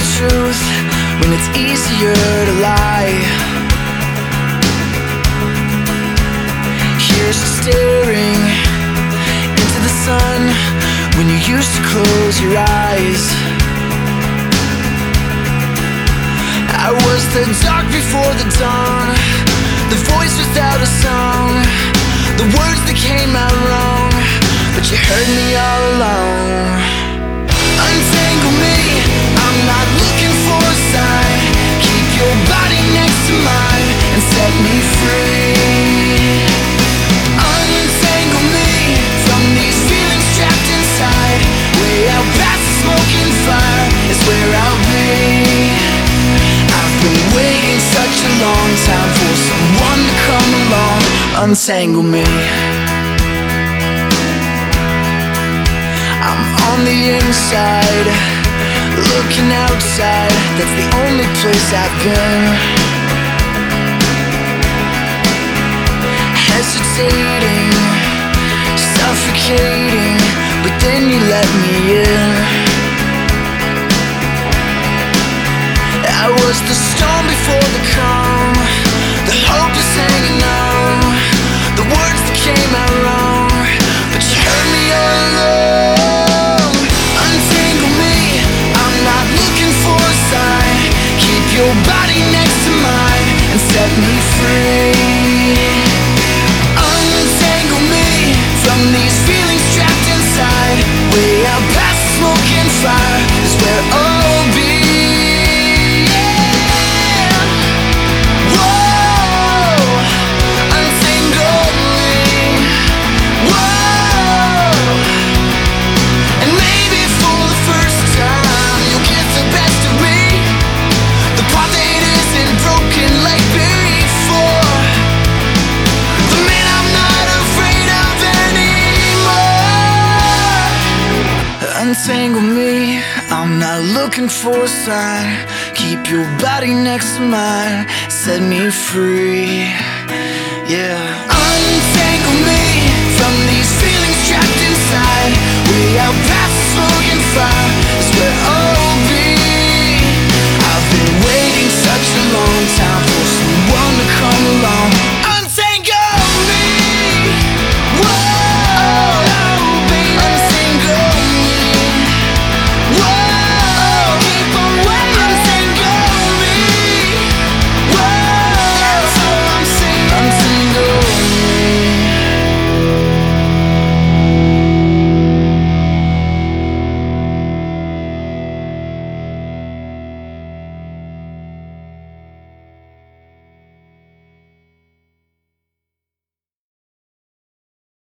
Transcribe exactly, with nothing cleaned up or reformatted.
the truth when it's easier to lie. Here's you staring into the sun when you used to close your eyes. I was the dark before the dawn, the voice without a song, the words that came out wrong, but you heard me all along. Untangle me, I'm not looking for a sign. Keep your body next to mine and set me free. Untangle me from these feelings trapped inside. Way out past the smoking fire is where I'll be. I've been waiting such a long time for someone to come along. Untangle me. I'm on the inside, looking outside. That's the only place I've been. Hesitating, suffocating, but then you let me in. I was the storm before the calm, the hope is hanging on, the words that came out wrong, but you heard me all along. Untangle me, I'm not looking for a sign. Keep your body next to mine and set me free. Untangle me from these feelings trapped inside. Way out past the smoking fire is where I'll be. Untangle me, I'm not looking for a sign. Keep your body next to mine, set me free. Yeah. Untangle me from these feelings trapped inside. Way out past the smoking fire is where all